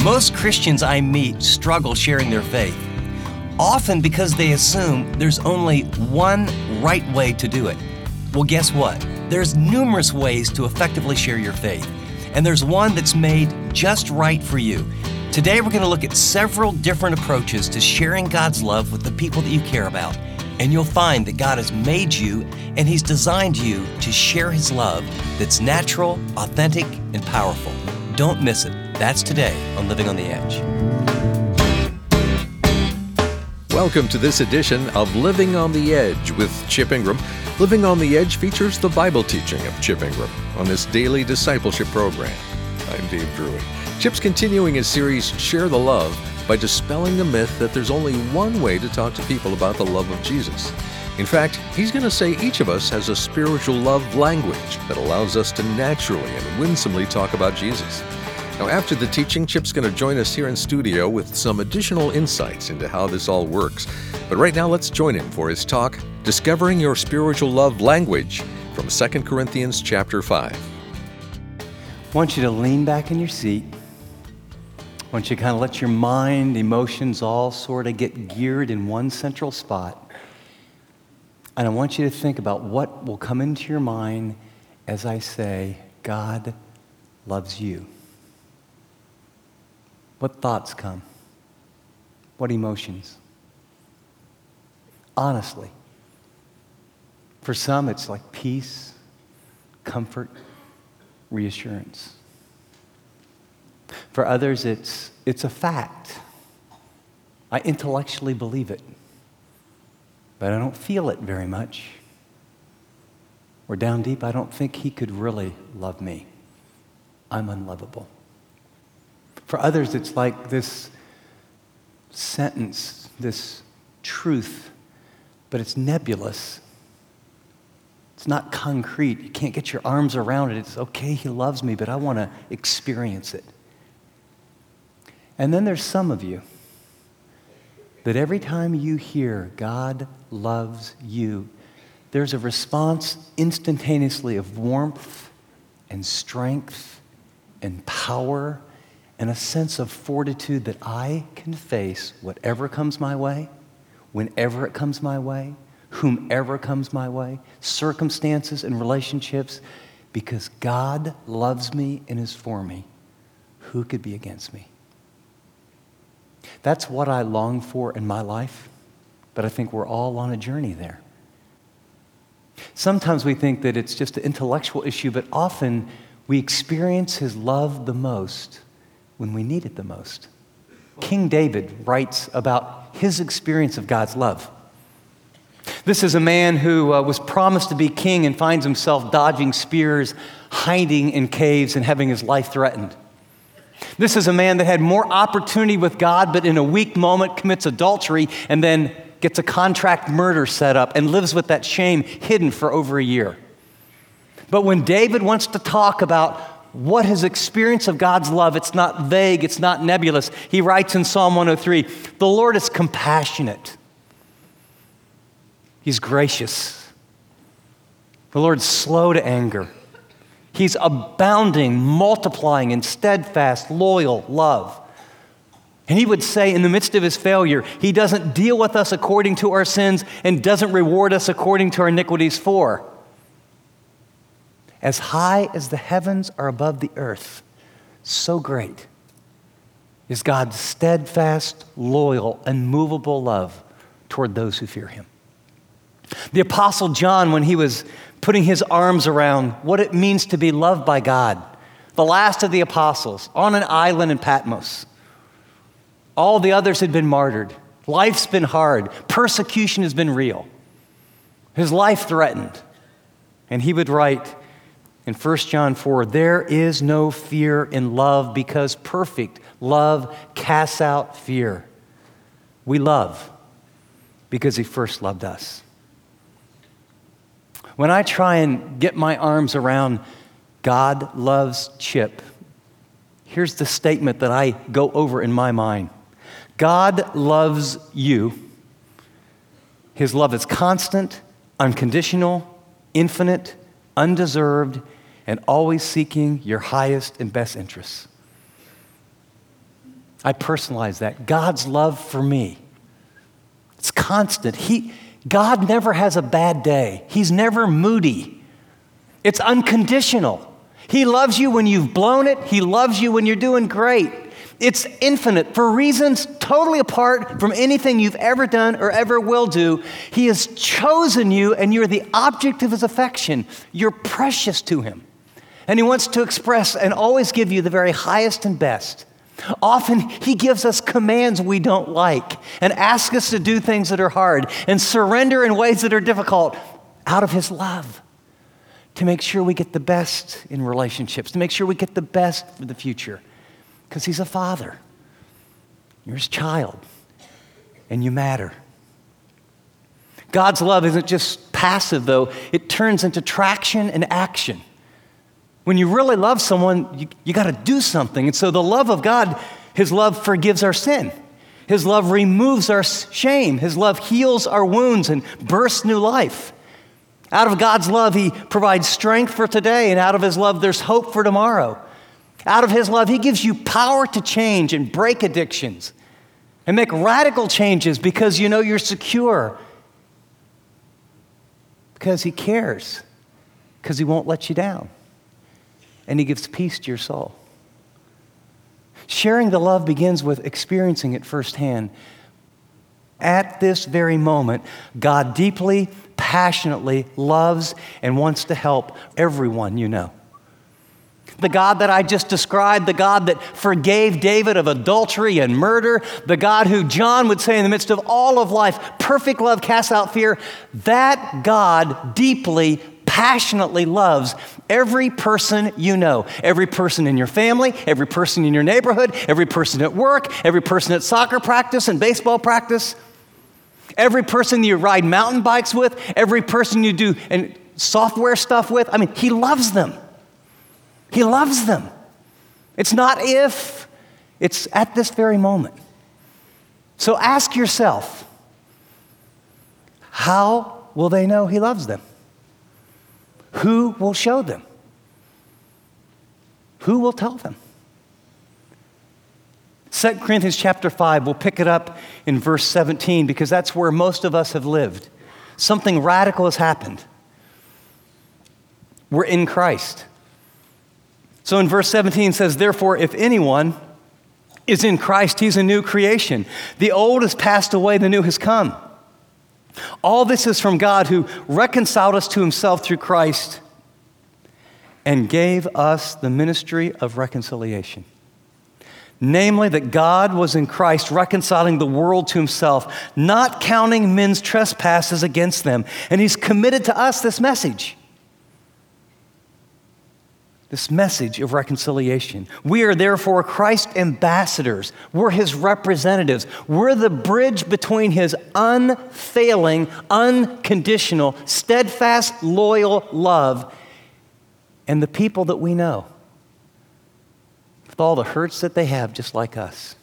Most Christians I meet struggle sharing their faith, often because they assume there's only one right way to do it. Well, guess what? There's numerous ways to effectively share your faith, and there's one that's made just right for you. Today, we're going to look at several different approaches to sharing God's love with the people that you care about, and you'll find that God has made you and He's designed you to share His love that's natural, authentic, and powerful. Don't miss it. That's today on Living on the Edge. Welcome to this edition of Living on the Edge with Chip Ingram. Living on the Edge features the Bible teaching of Chip Ingram on this daily discipleship program. I'm Dave Drury. Chip's continuing his series, Share the Love, by dispelling the myth that there's only one way to talk to people about the love of Jesus. In fact, he's going to say each of us has a spiritual love language that allows us to naturally and winsomely talk about Jesus. Now, after the teaching, Chip's going to join us here in studio with some additional insights into how this all works. But right now, let's join him for his talk, Discovering Your Spiritual Love Language, from 2 Corinthians chapter 5. I want you to lean back in your seat. I want you to kind of let your mind, emotions all sort of get geared in one central spot. And I want you to think about what will come into your mind as I say, God loves you. What thoughts come? What emotions? Honestly. For some, it's like peace, comfort, reassurance. For others, it's a fact. I intellectually believe it, but I don't feel it very much. Or down deep, I don't think He could really love me. I'm unlovable. For others, it's like this sentence, this truth, but it's nebulous. It's not concrete. You can't get your arms around it. It's okay, He loves me, but I want to experience it. And then there's some of you that every time you hear God loves you, there's a response instantaneously of warmth and strength and power and a sense of fortitude that I can face whatever comes my way, whenever it comes my way, whomever comes my way, circumstances and relationships, because God loves me and is for me. Who could be against me? That's what I long for in my life, but I think we're all on a journey there. Sometimes we think that it's just an intellectual issue, but often we experience His love the most when we need it the most. King David writes about his experience of God's love. This is a man who was promised to be king and finds himself dodging spears, hiding in caves, and having his life threatened. This is a man that had more opportunity with God, but in a weak moment commits adultery and then gets a contract murder set up and lives with that shame hidden for over a year. But when David wants to talk about what his experience of God's love, it's not vague, it's not nebulous. He writes in Psalm 103, the Lord is compassionate. He's gracious. The Lord's slow to anger. He's abounding, multiplying in steadfast, loyal love. And he would say in the midst of his failure, He doesn't deal with us according to our sins and doesn't reward us according to our iniquities for. As high as the heavens are above the earth, so great is God's steadfast, loyal, unmovable love toward those who fear Him. The Apostle John, when he was putting his arms around what it means to be loved by God, the last of the apostles, on an island in Patmos. All the others had been martyred. Life's been hard. Persecution has been real. His life threatened. And he would write in 1 John 4, there is no fear in love because perfect love casts out fear. We love because He first loved us. When I try and get my arms around God loves Chip, here's the statement that I go over in my mind. God loves you. His love is constant, unconditional, infinite, undeserved, and always seeking your highest and best interests. I personalize that. God's love for me. It's constant. God never has a bad day. He's never moody. It's unconditional. He loves you when you've blown it. He loves you when you're doing great. It's infinite for reasons totally apart from anything you've ever done or ever will do. He has chosen you, and you're the object of his affection. You're precious to him. And he wants to express and always give you the very highest and best. Often he gives us commands we don't like and asks us to do things that are hard and surrender in ways that are difficult out of his love to make sure we get the best in relationships, to make sure we get the best for the future. Because he's a father. You're his child. And you matter. God's love isn't just passive, though. It turns into traction and action. When you really love someone, you got to do something. And so the love of God, his love forgives our sin. His love removes our shame. His love heals our wounds and bursts new life. Out of God's love, he provides strength for today. And out of his love, there's hope for tomorrow. Out of his love, he gives you power to change and break addictions and make radical changes because you know you're secure. Because he cares. Because he won't let you down. And he gives peace to your soul. Sharing the love begins with experiencing it firsthand. At this very moment, God deeply, passionately loves and wants to help everyone you know. The God that I just described, the God that forgave David of adultery and murder, the God who John would say in the midst of all of life, perfect love casts out fear, that God deeply, passionately loves every person you know, every person in your family, every person in your neighborhood, every person at work, every person at soccer practice and baseball practice, every person you ride mountain bikes with, every person you do and software stuff with. I mean, he loves them. He loves them. It's not if, it's at this very moment. So ask yourself, how will they know he loves them? Who will show them? Who will tell them? 2 Corinthians chapter 5, we'll pick it up in verse 17 because that's where most of us have lived. Something radical has happened. We're in Christ. So in verse 17 it says, therefore, if anyone is in Christ, he's a new creation. The old has passed away, the new has come. All this is from God who reconciled us to himself through Christ and gave us the ministry of reconciliation. Namely, that God was in Christ reconciling the world to himself, not counting men's trespasses against them. And he's committed to us this message. This message of reconciliation. We are therefore Christ's ambassadors. We're his representatives. We're the bridge between his unfailing, unconditional, steadfast, loyal love and the people that we know. With all the hurts that they have, just like us.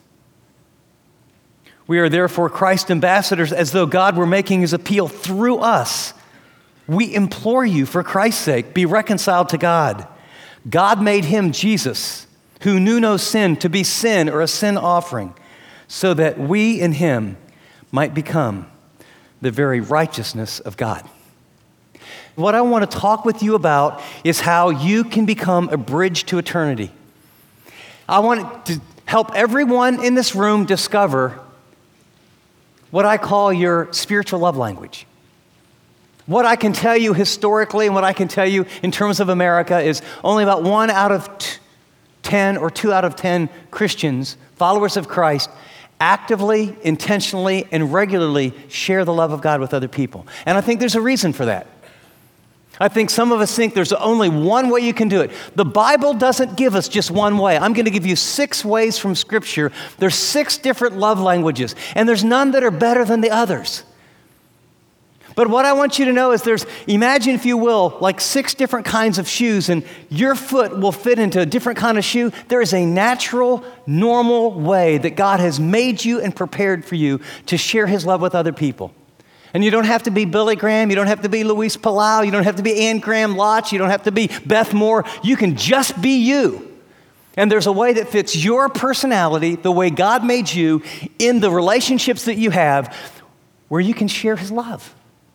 We are therefore Christ's ambassadors, as though God were making his appeal through us. We implore you, for Christ's sake, be reconciled to God. God made him, Jesus, who knew no sin, to be sin or a sin offering, so that we in him might become the very righteousness of God. What I want to talk with you about is how you can become a bridge to eternity. I want to help everyone in this room discover what I call your spiritual love language. What I can tell you historically and what I can tell you in terms of America is only about 1 out of 10 or 2 out of 10 Christians, followers of Christ, actively, intentionally, and regularly share the love of God with other people. And I think there's a reason for that. I think some of us think there's only one way you can do it. The Bible doesn't give us just one way. I'm going to give you 6 ways from Scripture. There's 6 different love languages, and there's none that are better than the others. But what I want you to know is imagine if you will, like 6 different kinds of shoes, and your foot will fit into a different kind of shoe. There is a natural, normal way that God has made you and prepared for you to share his love with other people. And you don't have to be Billy Graham, you don't have to be Luis Palau, you don't have to be Ann Graham Lotz, you don't have to be Beth Moore. You can just be you. And there's a way that fits your personality, the way God made you, in the relationships that you have, where you can share his love.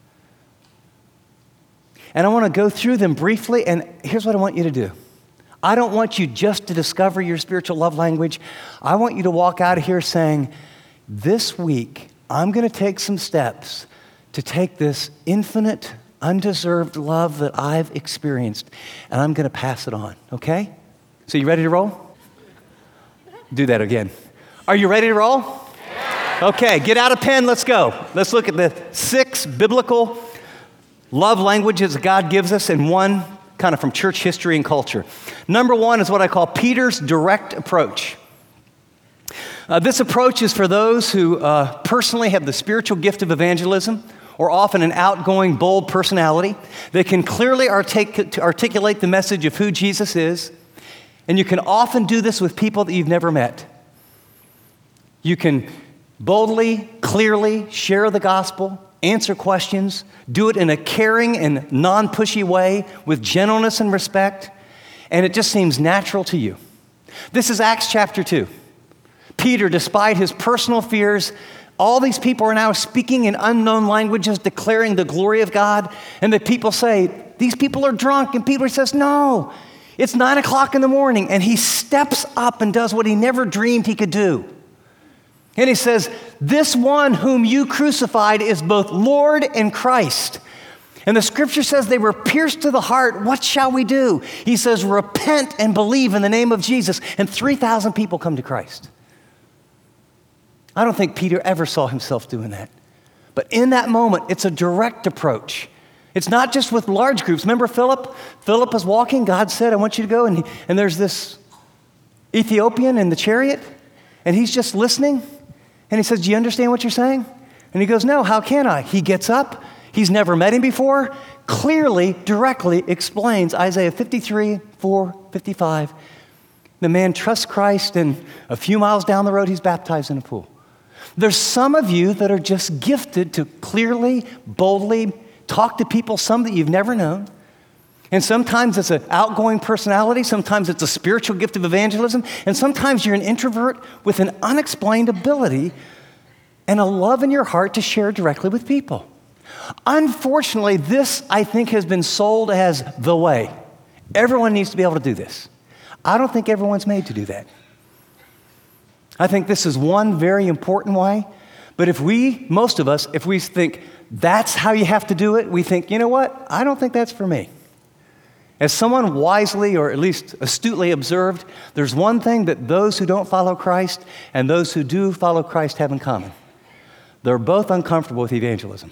And I want to go through them briefly, and here's what I want you to do. I don't want you just to discover your spiritual love language. I want you to walk out of here saying, this week, I'm going to take some steps to take this infinite, undeserved love that I've experienced, and I'm going to pass it on, okay? So you ready to roll? Do that again. Are you ready to roll? Okay, get out a pen, let's go. Let's look at the 6 biblical love languages that God gives us, and one kind of from church history and culture. Number 1 is what I call Peter's direct approach. This approach is for those who personally have the spiritual gift of evangelism, or often an outgoing, bold personality. They can clearly articulate the message of who Jesus is, and you can often do this with people that you've never met. You can boldly, clearly share the gospel, answer questions, do it in a caring and non-pushy way with gentleness and respect, and it just seems natural to you. This is Acts chapter 2. Peter, despite his personal fears, all these people are now speaking in unknown languages, declaring the glory of God, and the people say, these people are drunk, and Peter says, no, it's 9 o'clock in the morning, and he steps up and does what he never dreamed he could do. And he says, this one whom you crucified is both Lord and Christ. And the scripture says they were pierced to the heart. What shall we do? He says, repent and believe in the name of Jesus. And 3,000 people come to Christ. I don't think Peter ever saw himself doing that. But in that moment, it's a direct approach. It's not just with large groups. Remember Philip? Philip was walking. God said, I want you to go. And there's this Ethiopian in the chariot. And he's just listening. And he says, do you understand what you're saying? And he goes, no, how can I? He gets up. He's never met him before. Clearly, directly explains Isaiah 53, 4, 55. The man trusts Christ, and a few miles down the road, he's baptized in a pool. There's some of you that are just gifted to clearly, boldly talk to people, some that you've never known. And sometimes it's an outgoing personality, sometimes it's a spiritual gift of evangelism, and sometimes you're an introvert with an unexplained ability and a love in your heart to share directly with people. Unfortunately, this, I think, has been sold as the way. Everyone needs to be able to do this. I don't think everyone's made to do that. I think this is one very important way, but most of us, if we think that's how you have to do it, we think, you know what? I don't think that's for me. As someone wisely or at least astutely observed, there's one thing that those who don't follow Christ and those who do follow Christ have in common. They're both uncomfortable with evangelism.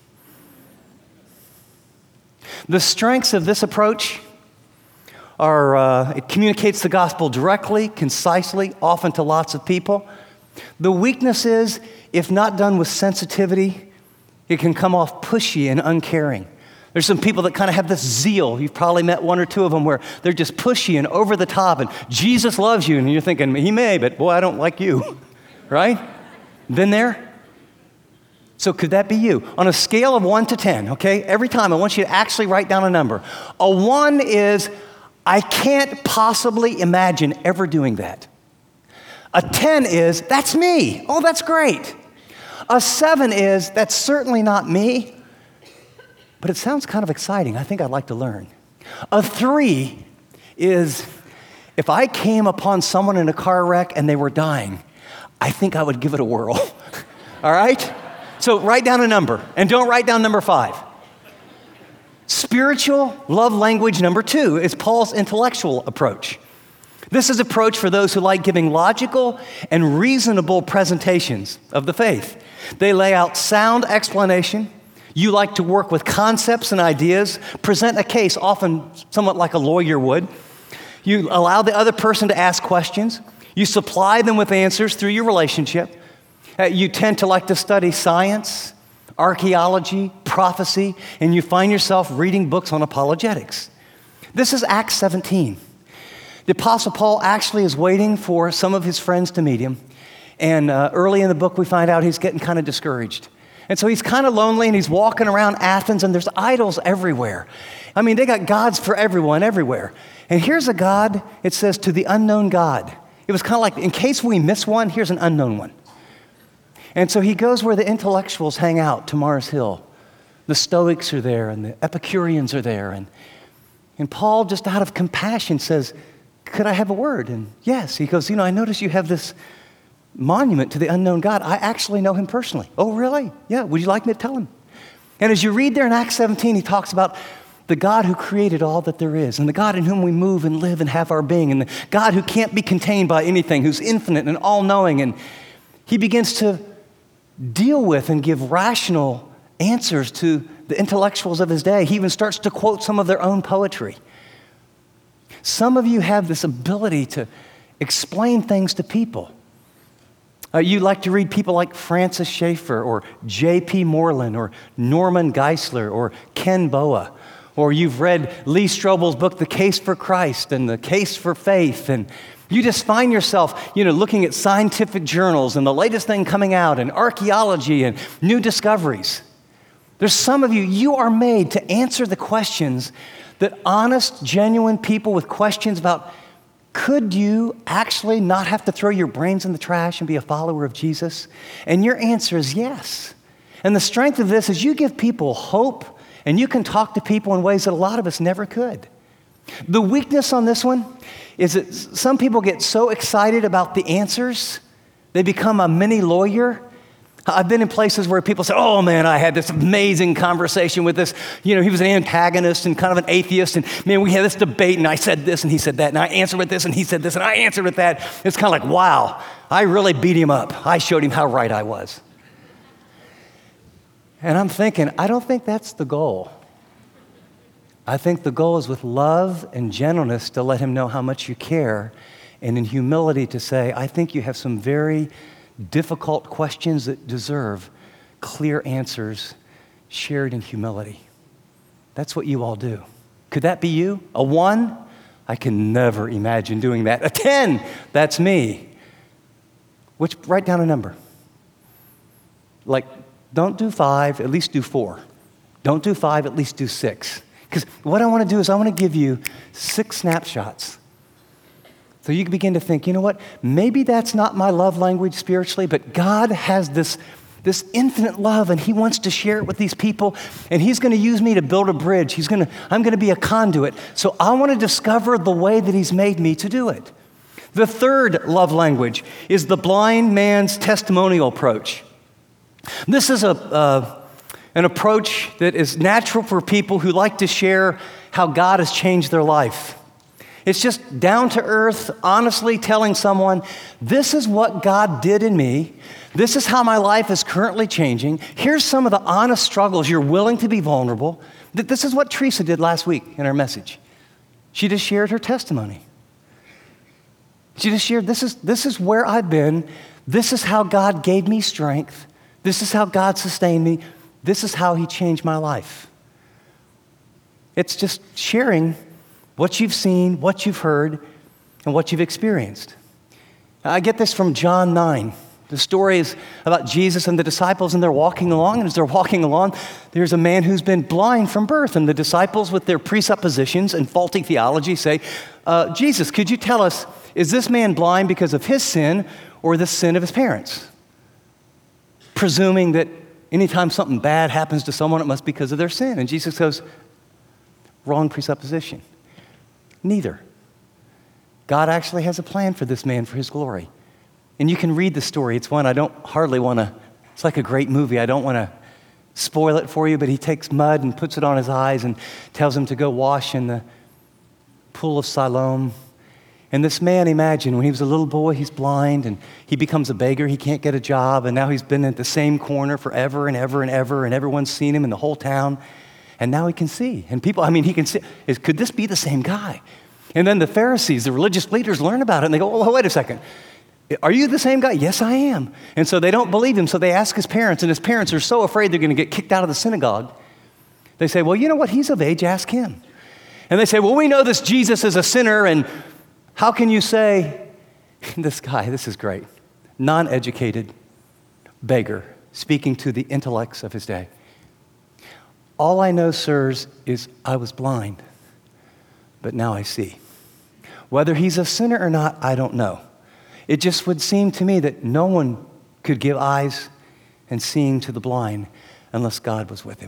The strengths of this approach are it communicates the gospel directly, concisely, often to lots of people. The weakness is, if not done with sensitivity, it can come off pushy and uncaring. There's some people that kind of have this zeal. You've probably met one or two of them where they're just pushy and over the top, and Jesus loves you, and you're thinking, he may, but boy, I don't like you, right? Been there? So could that be you? On a scale of 1 to 10, okay? Every time I want you to actually write down a number. A 1 is, I can't possibly imagine ever doing that. A 10 is, that's me. Oh, that's great. A 7 is, that's certainly not me, but it sounds kind of exciting. I think I'd like to learn. A 3 is, if I came upon someone in a car wreck and they were dying, I think I would give it a whirl. All right? So write down a number, and don't write down number 5. Spiritual love language number 2 is Paul's intellectual approach. This is approach for those who like giving logical and reasonable presentations of the faith. They lay out sound explanation. You like to work with concepts and ideas, present a case, often somewhat like a lawyer would. You allow the other person to ask questions. You supply them with answers through your relationship. You tend to like to study science, archaeology, prophecy, and you find yourself reading books on apologetics. This is Acts 17. The Apostle Paul actually is waiting for some of his friends to meet him, and early in the book we find out he's getting kind of discouraged. And so he's kind of lonely, and he's walking around Athens, and there's idols everywhere. I mean, they got gods for everyone, everywhere. And here's a God, it says, to the unknown God. It was kind of like, in case we miss one, here's an unknown one. And so he goes where the intellectuals hang out, to Mars Hill. The Stoics are there, and the Epicureans are there. And Paul, just out of compassion, says, could I have a word? And yes, he goes, I notice you have this monument to the unknown God. I actually know him personally. Oh, really? Yeah, would you like me to tell him? And as you read there in Acts 17, he talks about the God who created all that there is, and the God in whom we move and live and have our being, and the God who can't be contained by anything, who's infinite and all-knowing. And he begins to deal with and give rational answers to the intellectuals of his day. He even starts to quote some of their own poetry. Some of you have this ability to explain things to people. You like to read people like Francis Schaeffer or J.P. Moreland or Norman Geisler or Ken Boa. Or you've read Lee Strobel's book, The Case for Christ and The Case for Faith. And you just find yourself, looking at scientific journals and the latest thing coming out and archaeology and new discoveries. There's some of you, you are made to answer the questions that honest, genuine people with questions about, could you actually not have to throw your brains in the trash and be a follower of Jesus? And your answer is yes. And the strength of this is you give people hope, and you can talk to people in ways that a lot of us never could. The weakness on this one is that some people get so excited about the answers, they become a mini lawyer. I've been in places where people say, oh man, I had this amazing conversation with this, he was an antagonist and kind of an atheist, and man, we had this debate, and I said this, and he said that, and I answered with this, and he said this, and I answered with that. It's kind of like, wow, I really beat him up. I showed him how right I was. And I'm thinking, I don't think that's the goal. I think the goal is with love and gentleness to let him know how much you care, and in humility to say, I think you have some very difficult questions that deserve clear answers shared in humility. That's what you all do. Could that be you? A 1? I can never imagine doing that. A 10? That's me. Write down a number. Like, don't do 5, at least do 4. Don't do 5, at least do 6. Because what I want to do is I want to give you 6 snapshots. So you can begin to think, you know what? Maybe that's not my love language spiritually, but God has this infinite love, and he wants to share it with these people, and he's going to use me to build a bridge. I'm going to be a conduit. So I want to discover the way that he's made me to do it. The third love language is the blind man's testimonial approach. This is an approach that is natural for people who like to share how God has changed their life. It's just down to earth, honestly telling someone, this is what God did in me. This is how my life is currently changing. Here's some of the honest struggles. You're willing to be vulnerable. This is what Teresa did last week in our message. She just shared her testimony. She just shared, this is where I've been. This is how God gave me strength. This is how God sustained me. This is how he changed my life. It's just sharing what you've seen, what you've heard, and what you've experienced. I get this from John 9. The story is about Jesus and the disciples, and they're walking along, and as they're walking along, there's a man who's been blind from birth, and the disciples, with their presuppositions and faulty theology, say, Jesus, could you tell us, is this man blind because of his sin or the sin of his parents? Presuming that anytime something bad happens to someone, it must be because of their sin. And Jesus goes, wrong presupposition. Neither. God actually has a plan for this man for his glory. And you can read the story. It's one I don't hardly want to, it's like a great movie. I don't want to spoil it for you, but he takes mud and puts it on his eyes and tells him to go wash in the pool of Siloam. And this man, imagine, when he was a little boy, he's blind, and he becomes a beggar. He can't get a job, and now he's been at the same corner forever and ever and ever, and everyone's seen him in the whole town. And now he can see. And people, he can see. Could this be the same guy? And then the Pharisees, the religious leaders, learn about it, and they go, oh, wait a second. Are you the same guy? Yes, I am. And so they don't believe him, so they ask his parents, and his parents are so afraid they're going to get kicked out of the synagogue. They say, well, you know what? He's of age. Ask him. And they say, well, we know this Jesus is a sinner, and how can you say, this guy, this is great, non-educated beggar speaking to the intellects of his day. All I know, sirs, is I was blind, but now I see. Whether he's a sinner or not, I don't know. It just would seem to me that no one could give eyes and seeing to the blind unless God was with him.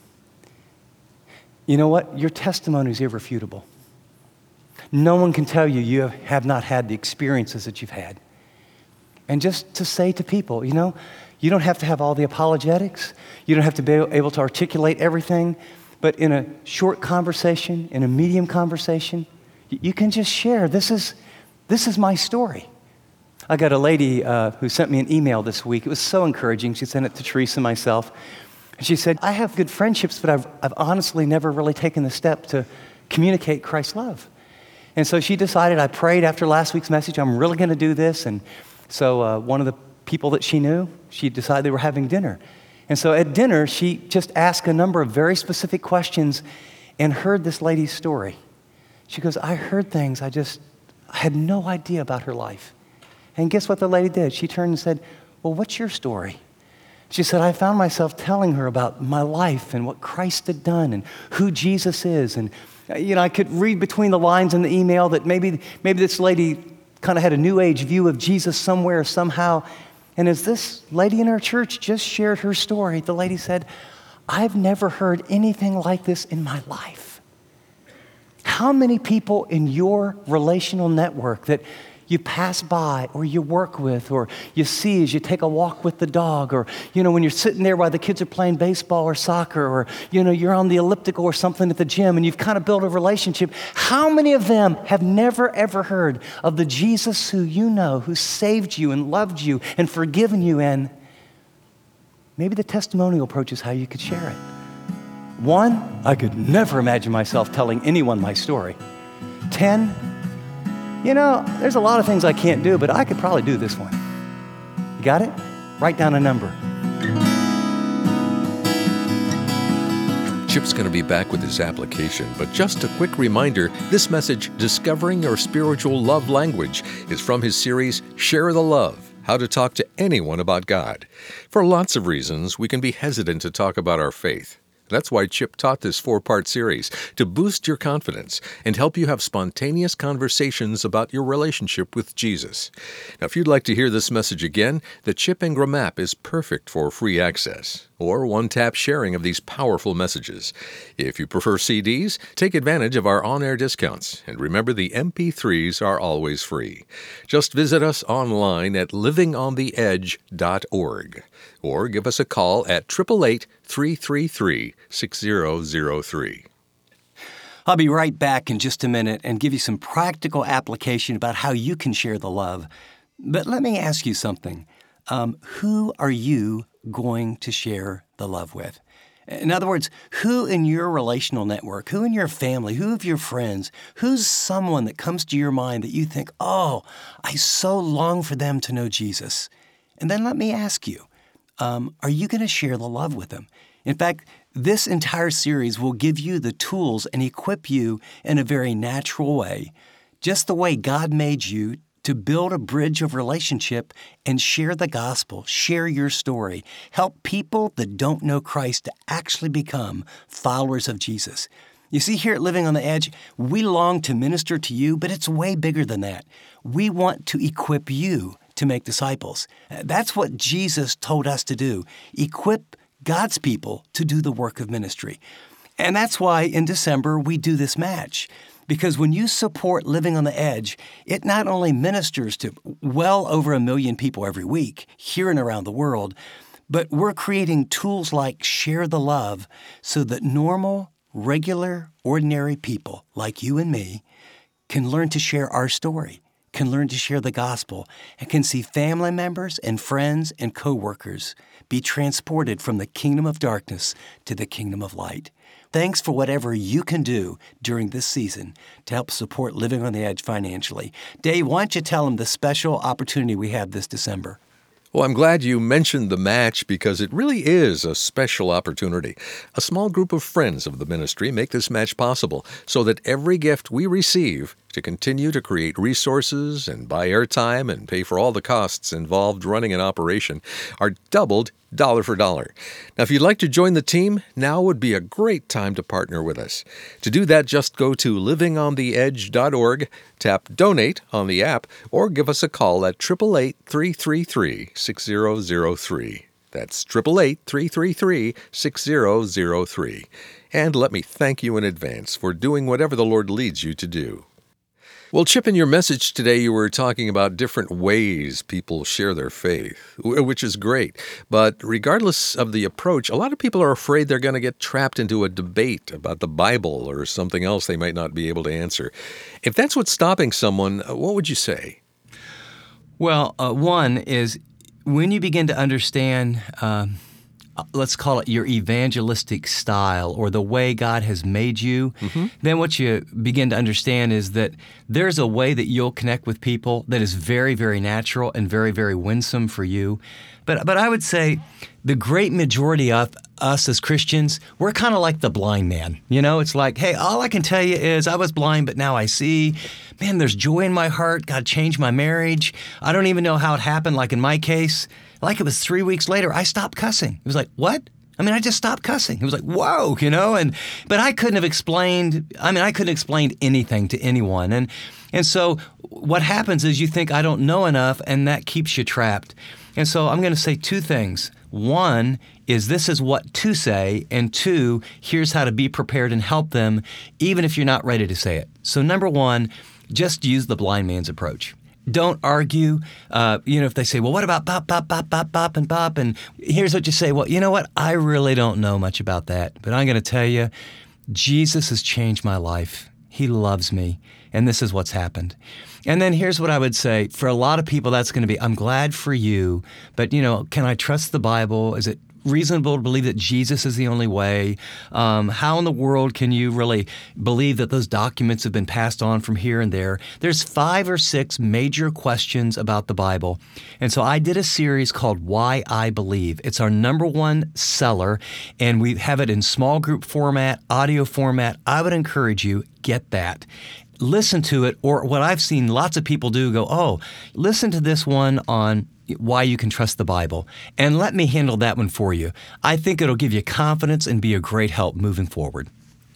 You know what? Your testimony is irrefutable. No one can tell you you have not had the experiences that you've had. And just to say to people, you don't have to have all the apologetics. You don't have to be able to articulate everything. But in a short conversation, in a medium conversation, you can just share, this is my story. I got a lady who sent me an email this week. It was so encouraging. She sent it to Teresa and myself. And she said, I have good friendships, but I've honestly never really taken the step to communicate Christ's love. And so she decided, I prayed after last week's message, I'm really going to do this. And so one of the people that she knew, she decided they were having dinner. And so at dinner, she just asked a number of very specific questions and heard this lady's story. She goes, I heard things, I had no idea about her life. And guess what the lady did? She turned and said, well, what's your story? She said, I found myself telling her about my life and what Christ had done and who Jesus is. And, I could read between the lines in the email that maybe this lady kind of had a new age view of Jesus somewhere, somehow. And as this lady in our church just shared her story, the lady said, I've never heard anything like this in my life. How many people in your relational network that you pass by or you work with or you see as you take a walk with the dog or, when you're sitting there while the kids are playing baseball or soccer or, you're on the elliptical or something at the gym and you've kind of built a relationship. How many of them have never, ever heard of the Jesus who who saved you and loved you and forgiven you? And maybe the testimonial approach is how you could share it. 1, I could never imagine myself telling anyone my story. 10, there's a lot of things I can't do, but I could probably do this one. You got it? Write down a number. Chip's going to be back with his application, but just a quick reminder, this message, Discovering Your Spiritual Love Language, is from his series, Share the Love, How to Talk to Anyone About God. For lots of reasons, we can be hesitant to talk about our faith. That's why Chip taught this 4-part series, to boost your confidence and help you have spontaneous conversations about your relationship with Jesus. Now, if you'd like to hear this message again, the Chip Ingram app is perfect for free access or one-tap sharing of these powerful messages. If you prefer CDs, take advantage of our on-air discounts. And remember, the MP3s are always free. Just visit us online at livingontheedge.org or give us a call at 888-333-6003. I'll be right back in just a minute and give you some practical application about how you can share the love. But let me ask you something. Who are you going to share the love with? In other words, who in your relational network, who in your family, who of your friends, who's someone that comes to your mind that you think, oh, I so long for them to know Jesus? And then let me ask you, are you going to share the love with them? In fact, this entire series will give you the tools and equip you in a very natural way, just the way God made you to build a bridge of relationship and share the gospel, share your story, help people that don't know Christ to actually become followers of Jesus. You see, here at Living on the Edge, we long to minister to you, but it's way bigger than that. We want to equip you to make disciples. That's what Jesus told us to do, equip God's people to do the work of ministry. And that's why in December we do this match. Because when you support Living on the Edge, it not only ministers to well over 1 million people every week, here and around the world, but we're creating tools like Share the Love so that normal, regular, ordinary people like you and me can learn to share our story, can learn to share the gospel, and can see family members and friends and coworkers be transported from the kingdom of darkness to the kingdom of light. Thanks for whatever you can do during this season to help support Living on the Edge financially. Dave, why don't you tell them the special opportunity we have this December? Well, I'm glad you mentioned the match because it really is a special opportunity. A small group of friends of the ministry make this match possible so that every gift we receive to continue to create resources and buy airtime and pay for all the costs involved running an operation are doubled dollar for dollar. Now, if you'd like to join the team, now would be a great time to partner with us. To do that, just go to livingontheedge.org, tap Donate on the app, or give us a call at 888-333-6003. That's 888-333-6003. And let me thank you in advance for doing whatever the Lord leads you to do. Well, Chip, in your message today, you were talking about different ways people share their faith, which is great. But regardless of the approach, a lot of people are afraid they're going to get trapped into a debate about the Bible or something else they might not be able to answer. If that's what's stopping someone, what would you say? Well, one is when you begin to understand, let's call it your evangelistic style or the way God has made you, then what you begin to understand is that there's a way that you'll connect with people that is very, very natural and very, very winsome for you. But I would say the great majority of us as Christians, we're kind of like the blind man. You know, it's like, hey, all I can tell you is I was blind, but now I see. Man, there's joy in my heart. God changed my marriage. I don't even know how it happened. Like in my case, like it was 3 weeks later, I stopped cussing. It was like, what? I mean, I just stopped cussing. It was like, whoa, you know, but I couldn't have explained anything to anyone. And so what happens is you think I don't know enough, and that keeps you trapped. And so I'm going to say two things. One is this is what to say, and two, here's how to be prepared and help them, even if you're not ready to say it. So number one, just use the blind man's approach. Don't argue. If they say, well, what about bop, bop, bop, bop, bop, and bop? And here's what you say. Well, you know what? I really don't know much about that. But I'm going to tell you, Jesus has changed my life. He loves me. And this is what's happened. And then here's what I would say. For a lot of people, that's going to be, I'm glad for you, but, can I trust the Bible? Is it reasonable to believe that Jesus is the only way? How in the world can you really believe that those documents have been passed on from here and there? There's 5 or 6 major questions about the Bible. And so I did a series called Why I Believe. It's our #1 seller, and we have it in small group format, audio format. I would encourage you, get that. Listen to it, or what I've seen lots of people do, go, oh, listen to this one on why you can trust the Bible, and let me handle that one for you. I think it'll give you confidence and be a great help moving forward.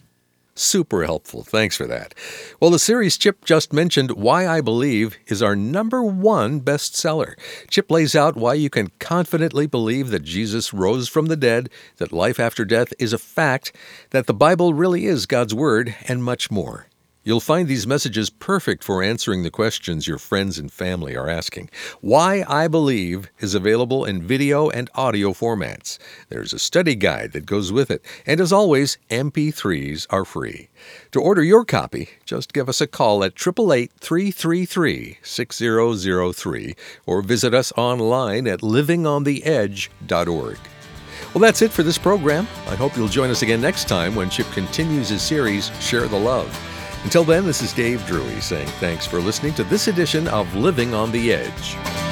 Super helpful. Thanks for that. Well, the series Chip just mentioned, Why I Believe, is our #1 bestseller. Chip lays out why you can confidently believe that Jesus rose from the dead, that life after death is a fact, that the Bible really is God's Word, and much more. You'll find these messages perfect for answering the questions your friends and family are asking. Why I Believe is available in video and audio formats. There's a study guide that goes with it. And as always, MP3s are free. To order your copy, just give us a call at 888-333-6003 or visit us online at livingontheedge.org. Well, that's it for this program. I hope you'll join us again next time when Chip continues his series, Share the Love. Until then, this is Dave Drury saying thanks for listening to this edition of Living on the Edge.